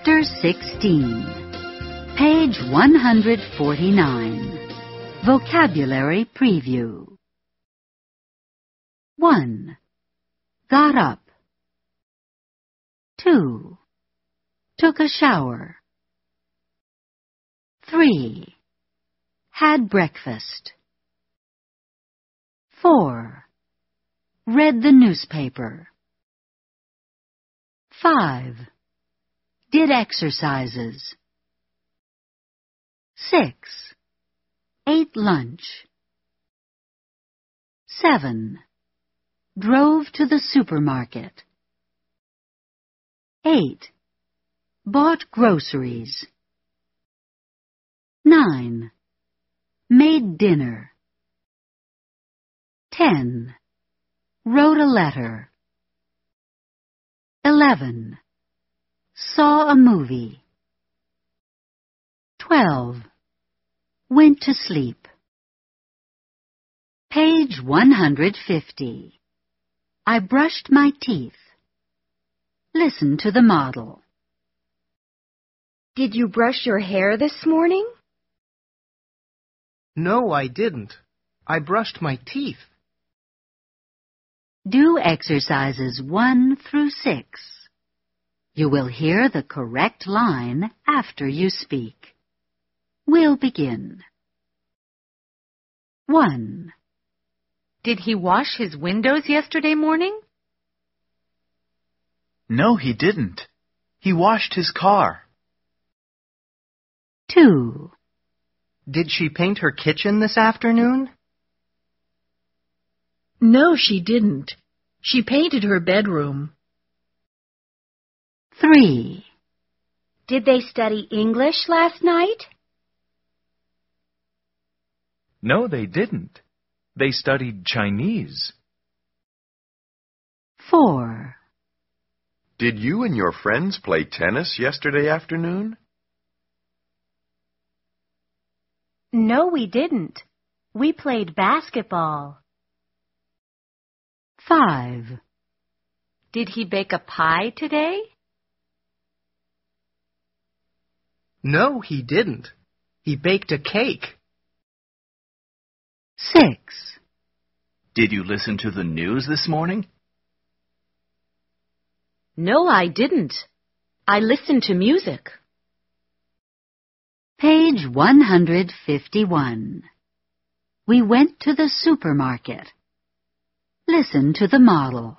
Chapter 16, page 149. Vocabulary Preview. 1. Got up. 2. Took a shower. 3. Had breakfast. 4. Read the newspaper. 5. Did exercises. 6. Ate lunch. 7. Drove to the supermarket. 8. Bought groceries. 9. Made dinner. 10. Wrote a letter. 11. Saw a movie. 12. Went to sleep. Page 150. I brushed my teeth. Listen to the model. Did you brush your hair this morning? No, I didn't. I brushed my teeth. Do exercises 1 through 6. You will hear the correct line after you speak. We'll begin. 1. Did he wash his windows yesterday morning? No, he didn't. He washed his car. 2. Did she paint her kitchen this afternoon? No, she didn't. She painted her bedroom. 3. Did they study English last night? No, they didn't. They studied Chinese. 4. Did you and your friends play tennis yesterday afternoon? No, we didn't. We played basketball. 5. Did he bake a pie today? No, he didn't. He baked a cake. 6. Did you listen to the news this morning? No, I didn't. I listened to music. Page 151. We went to the supermarket. Listen to the model.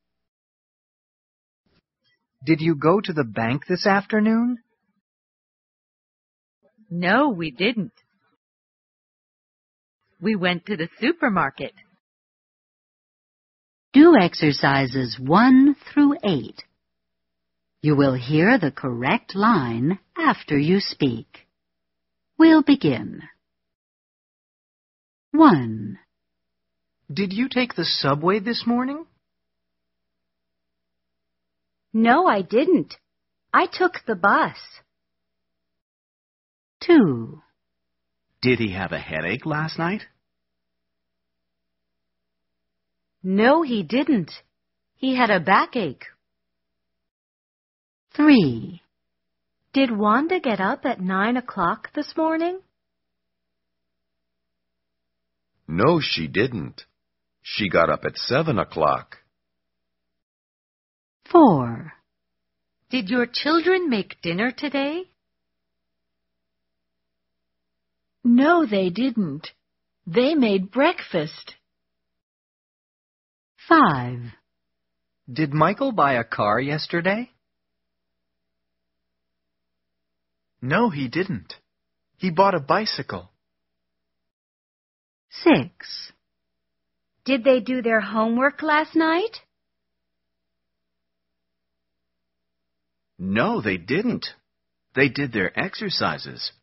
Did you go to the bank this afternoon? No, we didn't. We went to the supermarket. Do exercises 1 through 8. You will hear the correct line after you speak. We'll begin. 1. Did you take the subway this morning? No, I didn't. I took the bus. 2. Did he have a headache last night? No, he didn't. He had a backache. 3. Did Wanda get up at 9 o'clock this morning? No, she didn't. She got up at 7 o'clock. 4. Did your children make dinner today? No, they didn't. They made breakfast. 5. Did Michael buy a car yesterday? No, he didn't. He bought a bicycle. 6. Did they do their homework last night? No, they didn't. They did their exercises.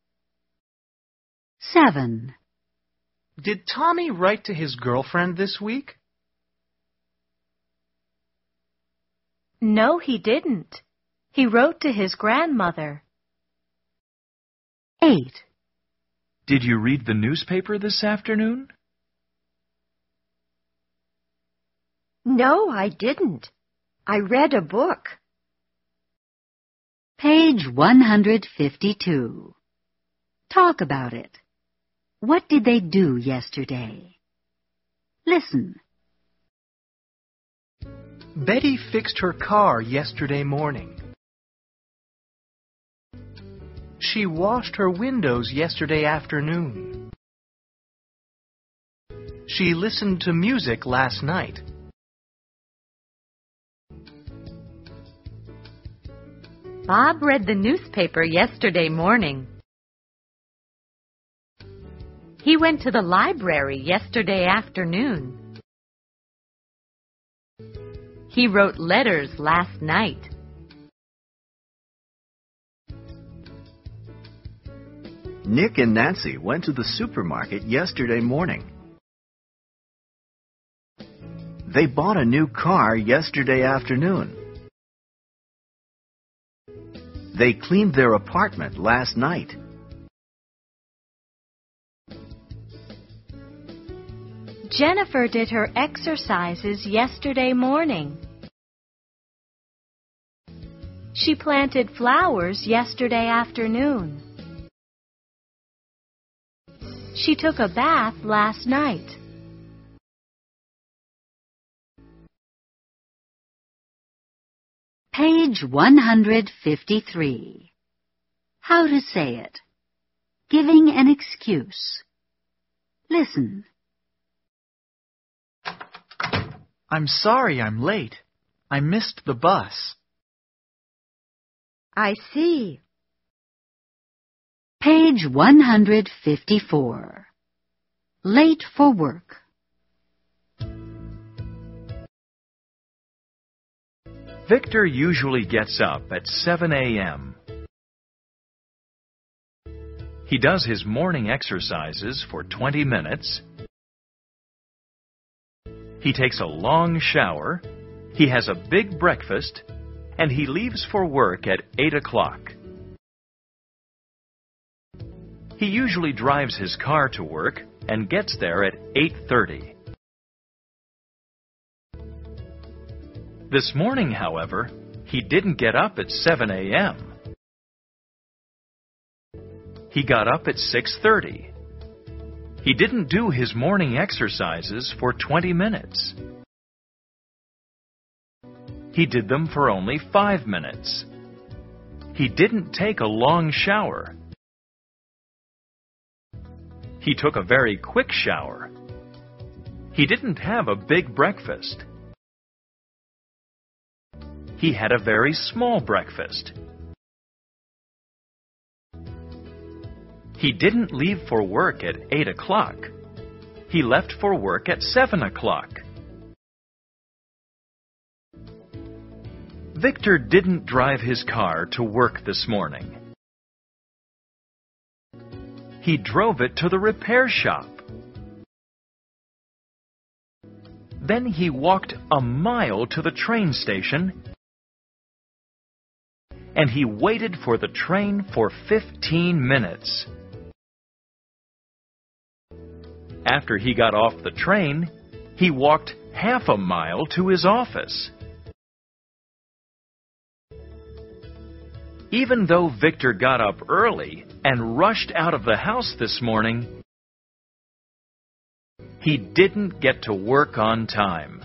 7. Did Tommy write to his girlfriend this week? No, he didn't. He wrote to his grandmother. 8. Did you read the newspaper this afternoon? No, I didn't. I read a book. Page 152. Talk about it. What did they do yesterday? Listen. Betty fixed her car yesterday morning. She washed her windows yesterday afternoon. She listened to music last night. Bob read the newspaper yesterday morning. He went to the library yesterday afternoon. He wrote letters last night. Nick and Nancy went to the supermarket yesterday morning. They bought a new car yesterday afternoon. They cleaned their apartment last night. Jennifer did her exercises yesterday morning. She planted flowers yesterday afternoon. She took a bath last night. Page 153. How to say it. Giving an excuse. Listen. I'm sorry I'm late. I missed the bus. I see. Page 154. Late for work. Victor usually gets up at 7 a.m. He does his morning exercises for 20 minutes. He takes a long shower. He has a big breakfast. And he leaves for work at 8 o'clock. He usually drives his car to work and gets there at 8:30. This morning, however, he didn't get up at 7 a.m. He got up at 6:30. He didn't do his morning exercises for 20 minutes. He did them for only 5 minutes. He didn't take a long shower. He took a very quick shower. He didn't have a big breakfast. He had a very small breakfast. He didn't leave for work at 8 o'clock. He left for work at 7 o'clock. Victor didn't drive his car to work this morning. He drove it to the repair shop. Then he walked a mile to the train station, and he waited for the train for 15 minutes. After he got off the train, he walked half a mile to his office. Even though Victor got up early and rushed out of the house this morning, he didn't get to work on time.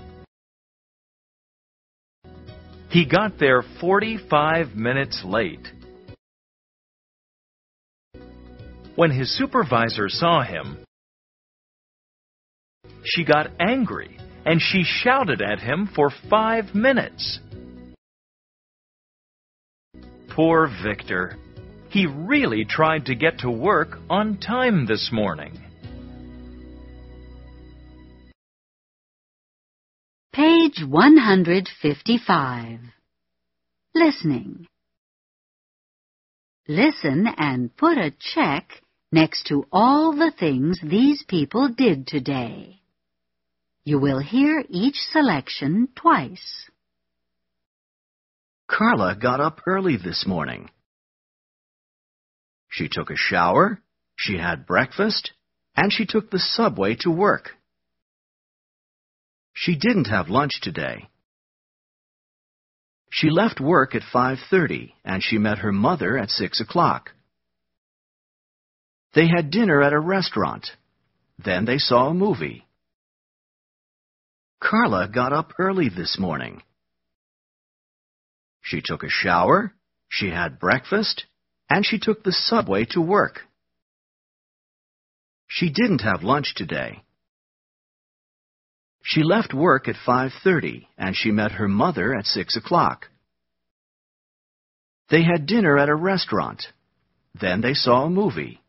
He got there 45 minutes late. When his supervisor saw him, she got angry and she shouted at him for 5 minutes. Poor Victor. He really tried to get to work on time this morning. Page 155. Listening. Listen and put a check next to all the things these people did today. You will hear each selection twice. Carla got up early this morning. She took a shower, she had breakfast, and she took the subway to work. She didn't have lunch today. She left work at 5:30 and she met her mother at 6 o'clock. They had dinner at a restaurant. Then they saw a movie. Carla got up early this morning. She took a shower, she had breakfast, and she took the subway to work. She didn't have lunch today. She left work at 5:30 and she met her mother at 6 o'clock. They had dinner at a restaurant. Then they saw a movie.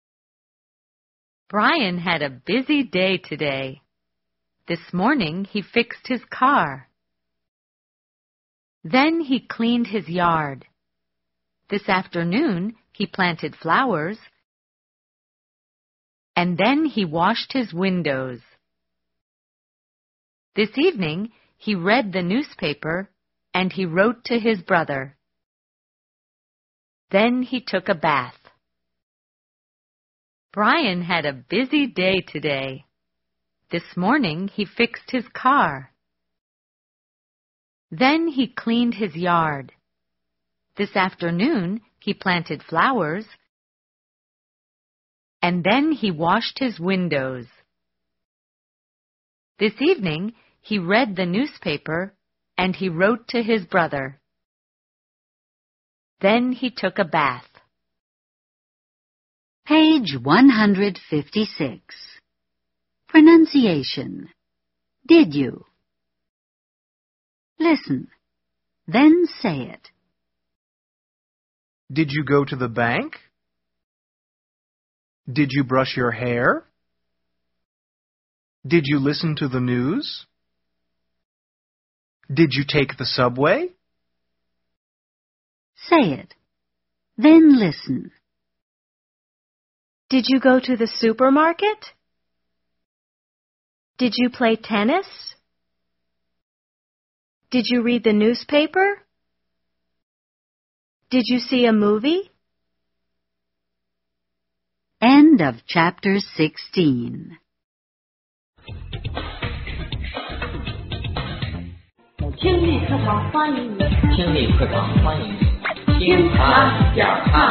Brian had a busy day today. This morning he fixed his car. Then he cleaned his yard. This afternoon he planted flowers. And then he washed his windows. This evening he read the newspaper and he wrote to his brother. Then he took a bath. Brian had a busy day today. This morning he fixed his car. Then he cleaned his yard. This afternoon he planted flowers. And then he washed his windows. This evening he read the newspaper and he wrote to his brother. Then he took a bath. Page 156. Pronunciation. Did you? Listen. Then say it. Did you go to the bank? Did you brush your hair? Did you listen to the news? Did you take the subway? Say it. Then listen. Did you go to the supermarket? Did you play tennis? Did you read the newspaper? Did you see a movie? End of chapter 16. 听力课堂欢迎你，听力课堂欢迎你，听他讲唱。